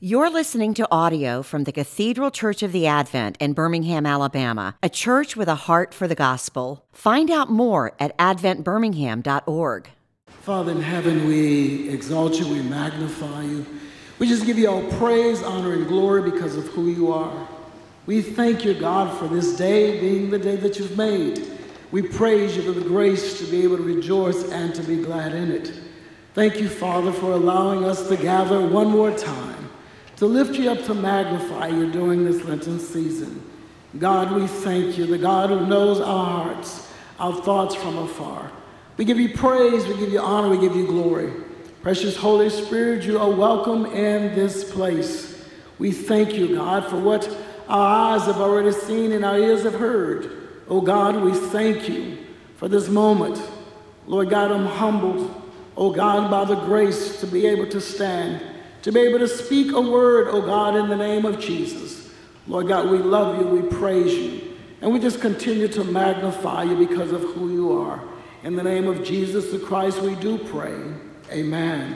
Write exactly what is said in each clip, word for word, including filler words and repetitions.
You're listening to audio from the Cathedral Church of the Advent in Birmingham, Alabama, a church with a heart for the gospel. Find out more at advent birmingham dot org. Father in heaven, we exalt you, we magnify you. We just give you all praise, honor, and glory because of who you are. We thank you, God, for this day being the day that you've made. We praise you for the grace to be able to rejoice and to be glad in it. Thank you, Father, for allowing us to gather one more time, to lift you up, to magnify you during this Lenten season. God, we thank you, the God who knows our hearts, our thoughts from afar. We give you praise, we give you honor, we give you glory. Precious Holy Spirit, you are welcome in this place. We thank you, God, for what our eyes have already seen and our ears have heard. Oh God, we thank you for this moment. Lord God, I'm humbled, oh God, by the grace to be able to stand, to be able to speak a word, oh God, in the name of Jesus. Lord God, we love you, we praise you, and we just continue to magnify you because of who you are. In the name of Jesus the Christ, we do pray. Amen.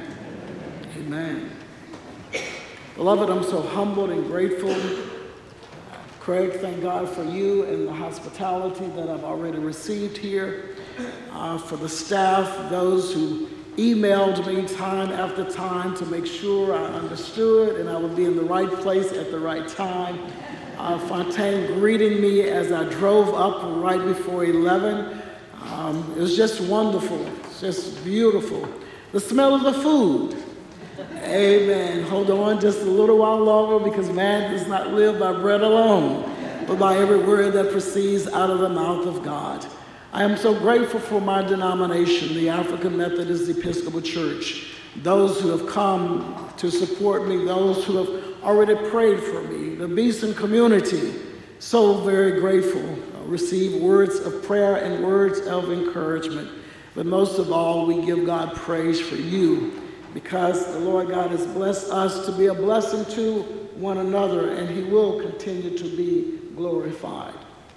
Amen. Beloved, I'm so humbled and grateful. Craig, thank God for you and the hospitality that I've already received here. Uh, for the staff, those who emailed me time after time to make sure I understood and I would be in the right place at the right time. Uh, Fontaine greeting me as I drove up right before eleven. Um, it was just wonderful. It's just beautiful. The smell of the food. Amen. Hold on just a little while longer, because man does not live by bread alone, but by every word that proceeds out of the mouth of God. I am so grateful for my denomination, the African Methodist Episcopal Church, those who have come to support me, those who have already prayed for me, the Beeson community, so very grateful. I receive words of prayer and words of encouragement, but most of all, we give God praise for you, because the Lord God has blessed us to be a blessing to one another, and he will continue to be glorified.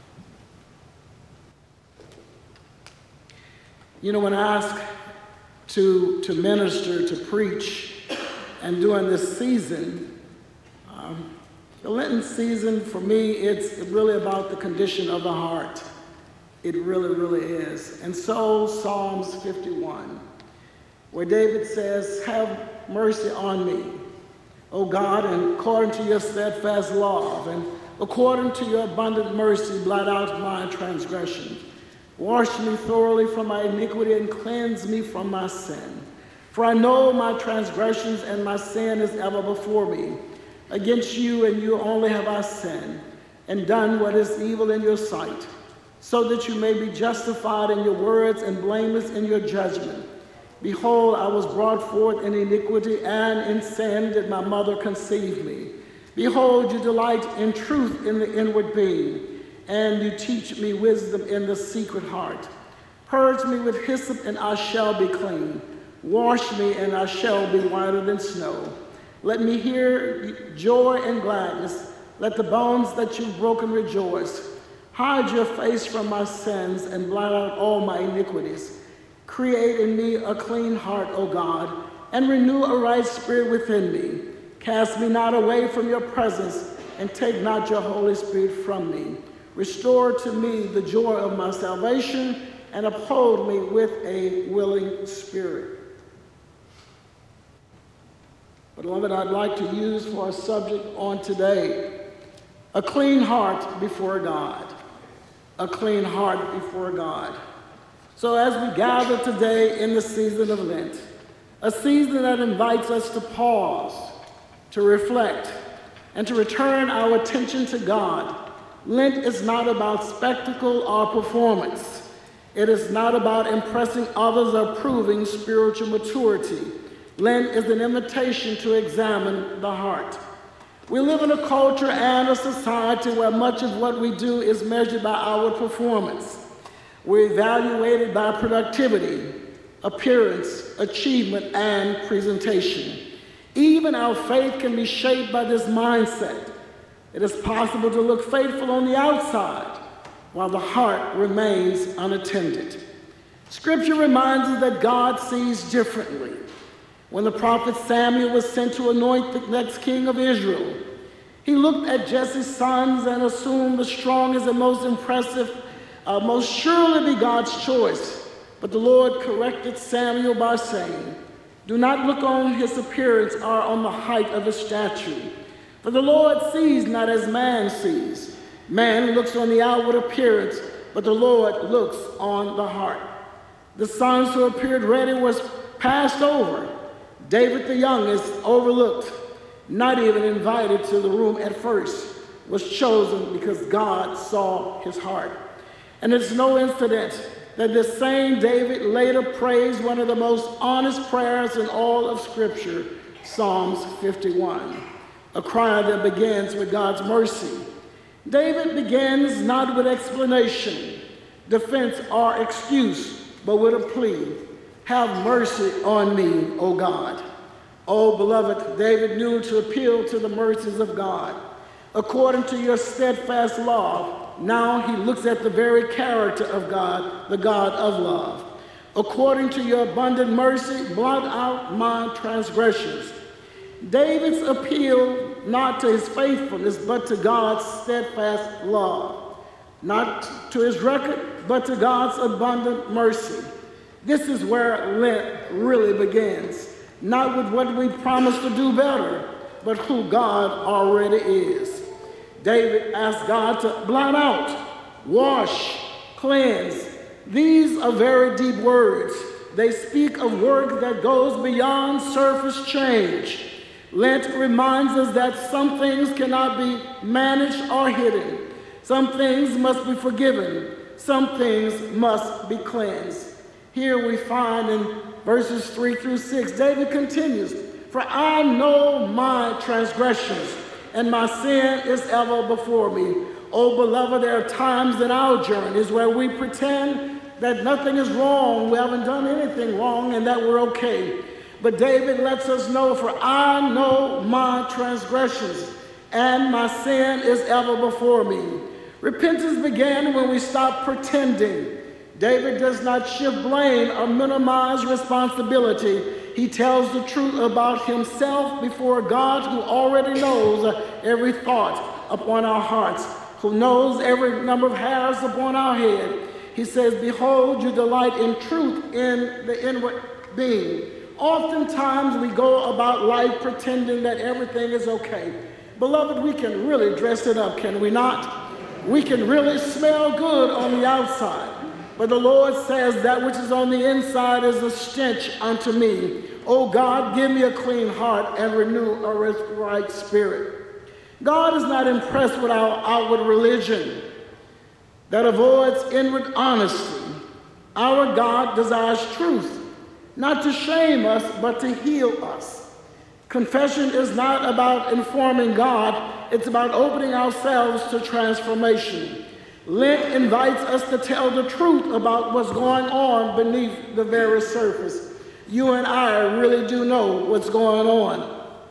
You know, when asked to, to minister, to preach, and during this season, um, the Lenten season, for me, it's really about the condition of the heart. It really, really is. And so, Psalms fifty-one, where David says, "Have mercy on me, O God, and according to your steadfast love, and according to your abundant mercy, blot out my transgressions. Wash me thoroughly from my iniquity and cleanse me from my sin. For I know my transgressions and my sin is ever before me. Against you and you only have I sinned, and done what is evil in your sight, so that you may be justified in your words and blameless in your judgment. Behold, I was brought forth in iniquity, and in sin did my mother conceive me. Behold, you delight in truth in the inward being, and you teach me wisdom in the secret heart. Purge me with hyssop, and I shall be clean. Wash me, and I shall be whiter than snow. Let me hear joy and gladness. Let the bones that you've broken rejoice. Hide your face from my sins, and blot out all my iniquities. Create in me a clean heart, O God, and renew a right spirit within me. Cast me not away from your presence, and take not your Holy Spirit from me. Restore to me the joy of my salvation, and uphold me with a willing spirit." Beloved, I'd like to use for our subject on today, a clean heart before God. A clean heart before God. So as we gather today in the season of Lent, a season that invites us to pause, to reflect, and to return our attention to God. Lent is not about spectacle or performance. It is not about impressing others or proving spiritual maturity. Lent is an invitation to examine the heart. We live in a culture and a society where much of what we do is measured by our performance. We're evaluated by productivity, appearance, achievement, and presentation. Even our faith can be shaped by this mindset. It is possible to look faithful on the outside while the heart remains unattended. Scripture reminds us that God sees differently. When the prophet Samuel was sent to anoint the next king of Israel, he looked at Jesse's sons and assumed the strongest and most impressive, uh, most surely be God's choice. But the Lord corrected Samuel by saying, "Do not look on his appearance or on the height of his stature. For the Lord sees not as man sees. Man looks on the outward appearance, but the Lord looks on the heart." The sons who appeared ready was passed over. David the youngest, overlooked, not even invited to the room at first, was chosen because God saw his heart. And it's no incident that this same David later prays one of the most honest prayers in all of Scripture, Psalms fifty-one, a cry that begins with God's mercy. David begins not with explanation, defense, or excuse, but with a plea. "Have mercy on me, O God." Oh, beloved, David knew to appeal to the mercies of God. According to your steadfast love, now he looks at the very character of God, the God of love. According to your abundant mercy, blot out my transgressions. David's appeal not to his faithfulness, but to God's steadfast love. Not to his record, but to God's abundant mercy. This is where Lent really begins. Not with what we promise to do better, but who God already is. David asked God to blot out, wash, cleanse. These are very deep words. They speak of work that goes beyond surface change. Lent reminds us that some things cannot be managed or hidden. Some things must be forgiven. Some things must be cleansed. Here we find in verses three through six, David continues, "For I know my transgressions, and my sin is ever before me." Oh, beloved, there are times in our journeys where we pretend that nothing is wrong, we haven't done anything wrong, and that we're okay. But David lets us know, "For I know my transgressions, and my sin is ever before me." Repentance began when we stop pretending. David does not shift blame or minimize responsibility. He tells the truth about himself before God, who already knows every thought upon our hearts, who knows every number of hairs upon our head. He says, "Behold, you delight in truth in the inward being." Oftentimes we go about life pretending that everything is okay. Beloved, we can really dress it up, can we not? We can really smell good on the outside. But the Lord says, "That which is on the inside is a stench unto me. O God, give me a clean heart and renew a right spirit." God is not impressed with our outward religion that avoids inward honesty. Our God desires truth, not to shame us, but to heal us. Confession is not about informing God, it's about opening ourselves to transformation. Lent invites us to tell the truth about what's going on beneath the very surface. You and I really do know what's going on.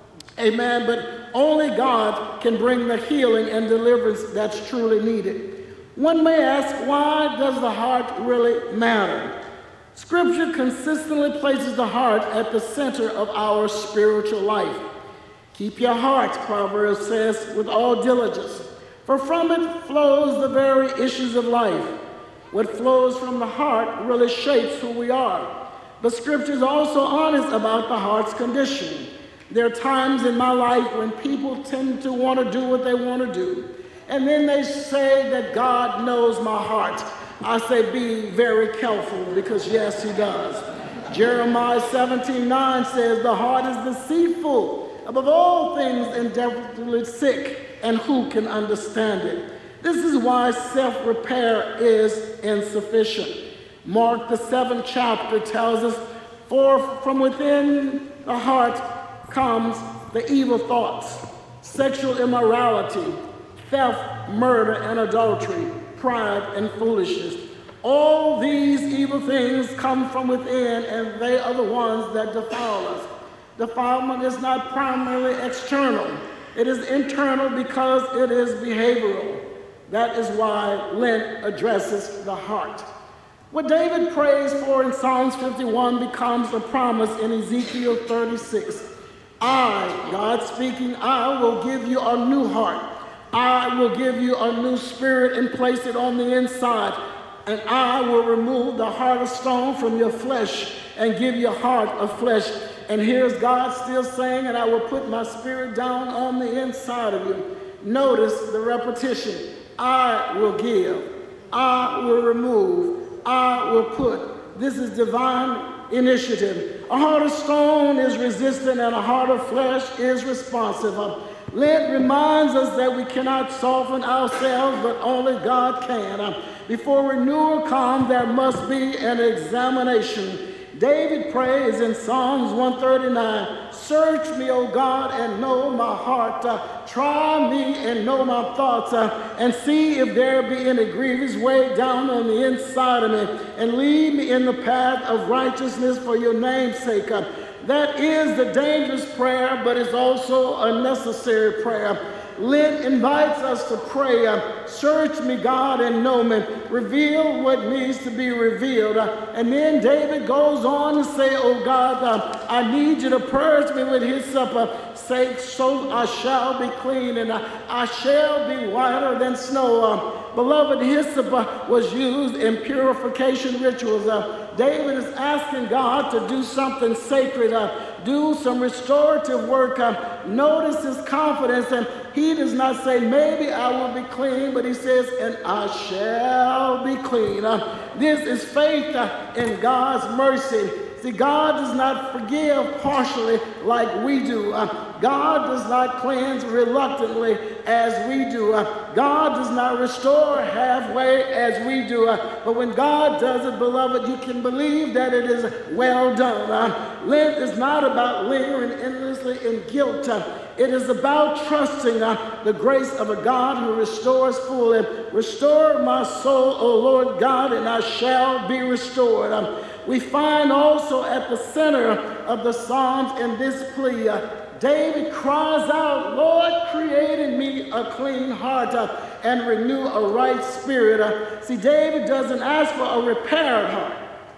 Amen. But only God can bring the healing and deliverance that's truly needed. One may ask, why does the heart really matter? Scripture consistently places the heart at the center of our spiritual life. "Keep your heart," Proverbs says, "with all diligence, for from it flows the very issues of life." What flows from the heart really shapes who we are. But Scripture is also honest about the heart's condition. There are times in my life when people tend to want to do what they want to do. And then they say that God knows my heart. I say, be very careful, because yes, he does. Jeremiah seventeen nine says, "The heart is deceitful above all things and desperately sick, and who can understand it?" This is why self-repair is insufficient. Mark, the seventh chapter, tells us, "For from within the heart comes the evil thoughts, sexual immorality, theft, murder, and adultery, pride, and foolishness. All these evil things come from within, and they are the ones that defile us." Defilement is not primarily external. It is internal because it is behavioral. That is why Lent addresses the heart. What David prays for in Psalms fifty-one becomes a promise in Ezekiel thirty-six. I, God speaking, I will give you a new heart. I will give you a new spirit and place it on the inside. And I will remove the heart of stone from your flesh and give you a heart of flesh. And here's God still saying, and I will put my spirit down on the inside of you. Notice the repetition. I will give. I will remove. I will put. This is divine initiative. A heart of stone is resistant and a heart of flesh is responsive. Lent reminds us that we cannot soften ourselves, but only God can. Before renewal comes, there must be an examination. David prays in Psalms one thirty-nine, search me, O God, and know my heart. Uh, try me and know my thoughts, uh, and see if there be any grievous way down on the inside of me, and lead me in the path of righteousness for your name's sake. Uh, that is the dangerous prayer, but it's also a necessary prayer. Lent invites us to pray, uh, search me, God, and know me. Reveal what needs to be revealed. Uh, and then David goes on to say, oh God, uh, I need you to purge me with hyssop, uh, say, so I shall be clean, and uh, I shall be whiter than snow. Uh, beloved, hyssop uh, was used in purification rituals. Uh, David is asking God to do something sacred, uh, do some restorative work. Uh, notice his confidence, and he does not say, maybe I will be clean, but he says, and I shall be clean. Uh, this is faith uh, in God's mercy. See, God does not forgive partially like we do. Uh, God does not cleanse reluctantly as we do. Uh, God does not restore halfway as we do. Uh, but when God does it, beloved, you can believe that it is well done. Uh, Lent is not about lingering endlessly in guilt. Uh, It is about trusting uh, the grace of a God who restores fully. Restore my soul, O Lord God, and I shall be restored. Um, we find also at the center of the Psalms in this plea, uh, David cries out, Lord, create in me a clean heart uh, and renew a right spirit. Uh, see, David doesn't ask for a repaired heart.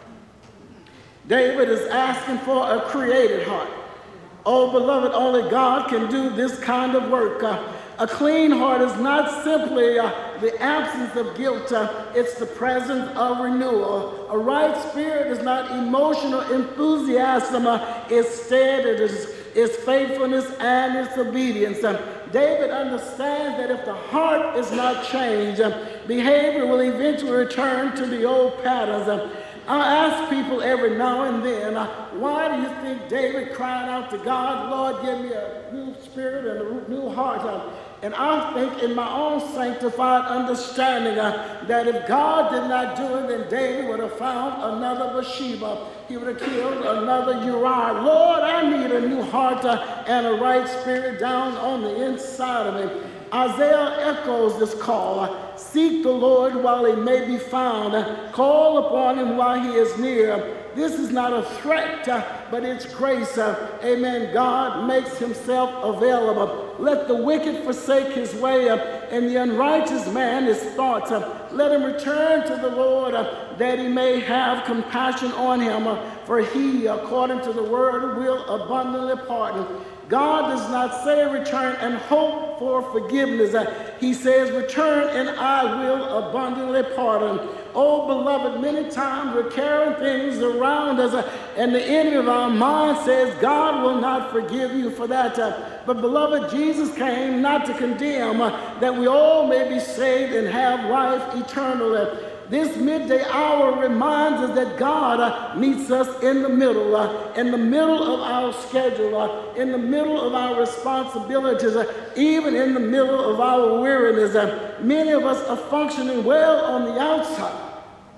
David is asking for a created heart. Oh, beloved, only God can do this kind of work. Uh, a clean heart is not simply uh, the absence of guilt. Uh, it's the presence of renewal. A right spirit is not emotional enthusiasm. Uh, instead, it is its faithfulness and its obedience. Uh, David understands that if the heart is not changed, uh, behavior will eventually return to the old patterns. Uh, I ask people every now and then, uh, why do you think David cried out to God, Lord, give me a new spirit and a new heart? Uh, and I think in my own sanctified understanding uh, that if God did not do it, then David would have found another Bathsheba. He would have killed another Uriah. Lord, I need a new heart uh, and a right spirit down on the inside of me. Isaiah echoes this call. Uh, Seek the Lord while he may be found. Uh, call upon him while he is near. This is not a threat, uh, but it's grace. Uh, amen. God makes himself available. Let the wicked forsake his way, uh, and the unrighteous man his thoughts. Uh, let him return to the Lord, uh, that he may have compassion on him. Uh, for he, according to the word, will abundantly pardon. God does not say return and hope for forgiveness. Uh, he says return and I will abundantly pardon. Oh, beloved, many times we're carrying things around us, uh, and the enemy of our mind says God will not forgive you for that. Uh, but beloved, Jesus came not to condemn, uh, that we all may be saved and have life eternally. This midday hour reminds us that God uh, meets us in the middle, uh, in the middle of our schedule, uh, in the middle of our responsibilities, uh, even in the middle of our weariness. Uh, many of us are functioning well on the outside,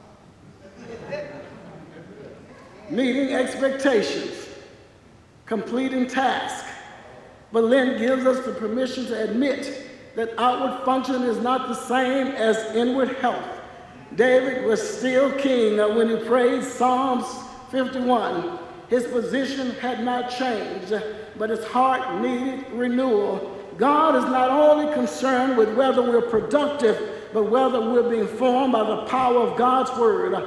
meeting expectations, completing tasks. But Lent gives us the permission to admit that outward function is not the same as inward health. David was still king uh, when he prayed Psalms fifty-one. His position had not changed, uh, but his heart needed renewal. God is not only concerned with whether we're productive, but whether we're being formed by the power of God's word. Uh,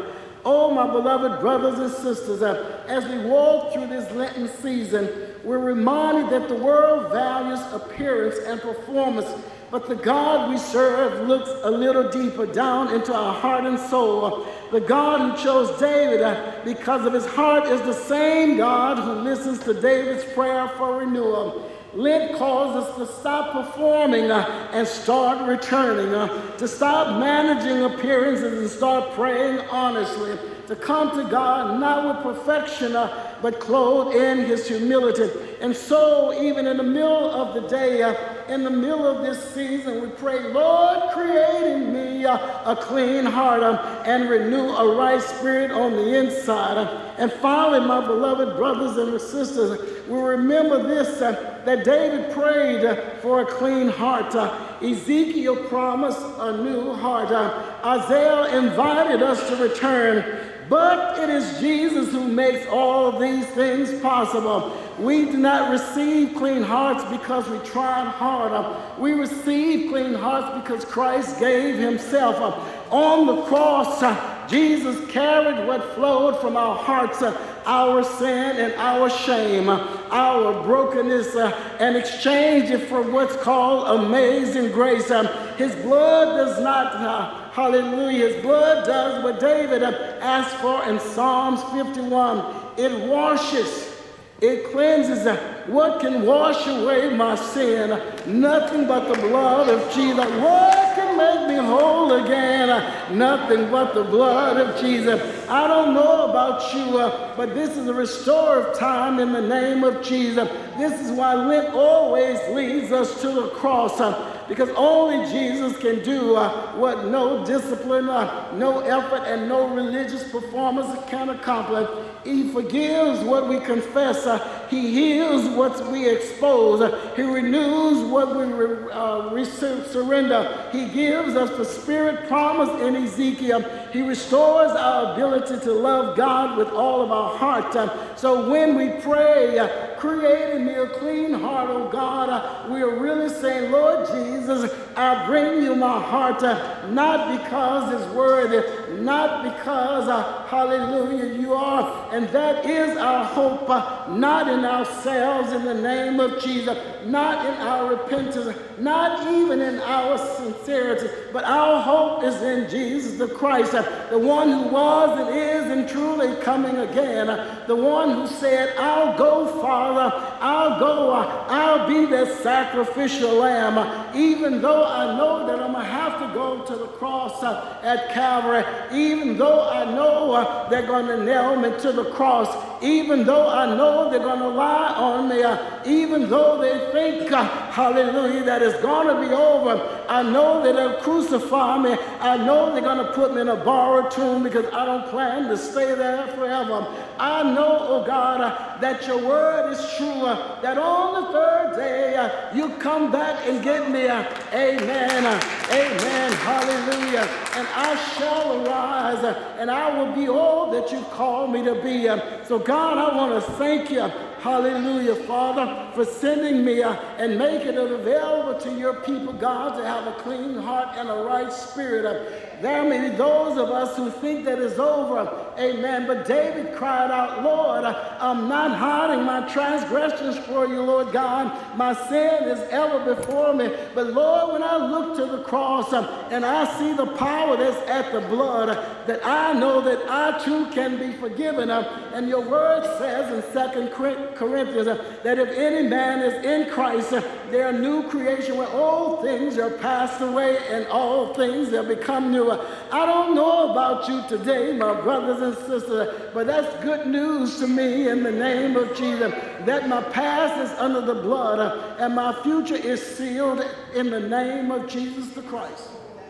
Oh, my beloved brothers and sisters, uh, as we walk through this Lenten season, we're reminded that the world values appearance and performance, but the God we serve looks a little deeper down into our heart and soul. The God who chose David uh, because of his heart is the same God who listens to David's prayer for renewal. Lent calls us to stop performing uh, and start returning, uh, to stop managing appearances and start praying honestly, to come to God not with perfection, uh, but clothed in his humility. And so, even in the middle of the day, uh, in the middle of this season, we pray, Lord, create in me uh, a clean heart uh, and renew a right spirit on the inside. Uh, and finally, my beloved brothers and sisters, we remember this, uh, that David prayed uh, for a clean heart. Uh, Ezekiel promised a new heart. Uh, Isaiah invited us to return. But it is Jesus who makes all of these things possible. We do not receive clean hearts because we tried harder. We receive clean hearts because Christ gave himself up. On the cross, uh, Jesus carried what flowed from our hearts, uh, our sin and our shame, uh, our brokenness, uh, and exchanged it for what's called amazing grace. Um, his blood does not... Uh, Hallelujah. His blood does what David asked for in Psalms fifty-one. It washes, it cleanses. What can wash away my sin? Nothing but the blood of Jesus. What can make me whole again? Nothing but the blood of Jesus. I don't know about you, uh, but this is a restorative time in the name of Jesus. This is why Lent always leads us to the cross. Uh, Because only Jesus can do uh, what no discipline, uh, no effort, and no religious performance can accomplish. He forgives what we confess. Uh, he heals what we expose. Uh, he renews what we re- uh, re- surrender. He gives us the Spirit promised in Ezekiel. He restores our ability to love God with all of our heart. Uh, so when we pray, uh, create in me a clean heart, oh God, uh, we are really saying, Lord Jesus, I bring you my heart, uh, not because it's worthy, not because, uh, hallelujah, you are. And that is our hope, uh, not in ourselves in the name of Jesus, not in our repentance, not even in our sincerity, but our hope is in Jesus the Christ, uh, the one who was and is and truly coming again, uh, the one who said, I'll go, Father, I'll go, uh, I'll be that sacrificial lamb, uh, even though I know that I'm going to have to go to the cross uh, at Calvary, even though I know uh, they're going to nail me to the cross, even though I know they're going to lie on me, uh, even though they think, uh, hallelujah, that it's going to be over. I know that they'll crucify me. I know they're going to put me in a borrowed tomb because I don't plan to stay there forever. I know, oh God, uh, that your word is true, uh, that on the third day uh, you come back and get me. Uh, amen. Uh, amen. Hallelujah. And I shall arise uh, and I will be all that you call me to be. Uh, so God, I want to thank you. Hallelujah, Father, for sending me uh, and making it available to your people, God, to have a clean heart and a right spirit. Uh, there may be those of us who think that it's over. Amen. But David cried out, Lord, uh, I'm not hiding my transgressions for you, Lord God. My sin is ever before me. But Lord, when I look to the cross uh, and I see the power that's at the blood, uh, that I know that I too can be forgiven. Uh, and your word says in Second Corinthians uh, that if any man is in Christ, uh, they're a new creation where all things are passed away and all things have become new. Uh, I don't know about you today, my brothers and sisters, but that's good news to me in the name of Jesus, that my past is under the blood uh, and my future is sealed in the name of Jesus the Christ.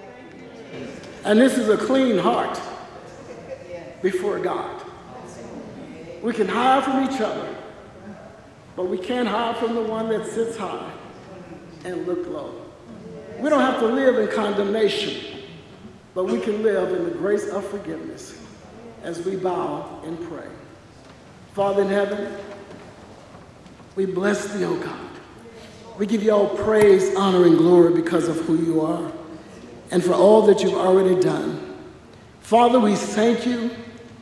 And this is a clean heart before God. We can hide from each other, but we can't hide from the one that sits high and look low. We don't have to live in condemnation, but we can live in the grace of forgiveness as we bow and pray. Father in heaven, we bless thee, O God. We give you all praise, honor, and glory because of who you are and for all that you've already done. Father, we thank you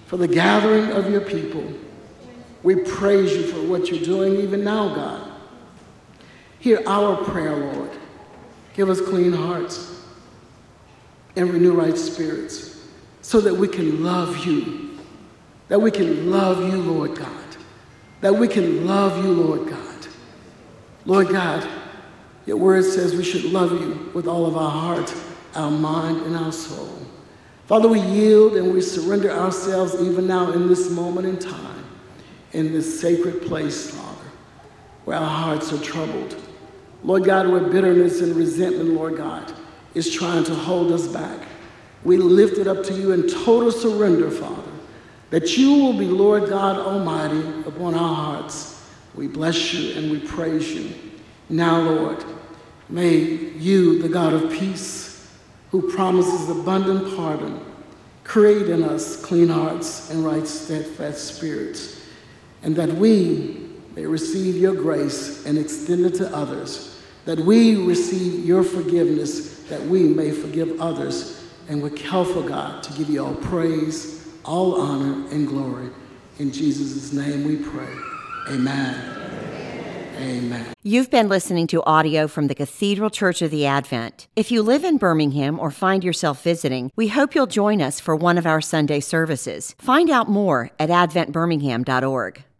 for the gathering of your people. We praise you for what you're doing even now, God. Hear our prayer, Lord. Give us clean hearts and renew right spirits so that we can love you, that we can love you, Lord God, that we can love you, Lord God. Lord God, your word says we should love you with all of our heart, our mind, and our soul. Father, we yield and we surrender ourselves even now in this moment in time, in this sacred place, Father, where our hearts are troubled. Lord God, where bitterness and resentment, Lord God, is trying to hold us back. We lift it up to you in total surrender, Father, that you will be Lord God Almighty upon our hearts. We bless you and we praise you. Now, Lord, may you, the God of peace, who promises abundant pardon, create in us clean hearts and right steadfast spirits, and that we may receive your grace and extend it to others, that we receive your forgiveness, that we may forgive others, and we're careful, God, to give you all praise, all honor, and glory. In Jesus' name we pray. Amen. Amen. You've been listening to audio from the Cathedral Church of the Advent. If you live in Birmingham or find yourself visiting, we hope you'll join us for one of our Sunday services. Find out more at advent birmingham dot org.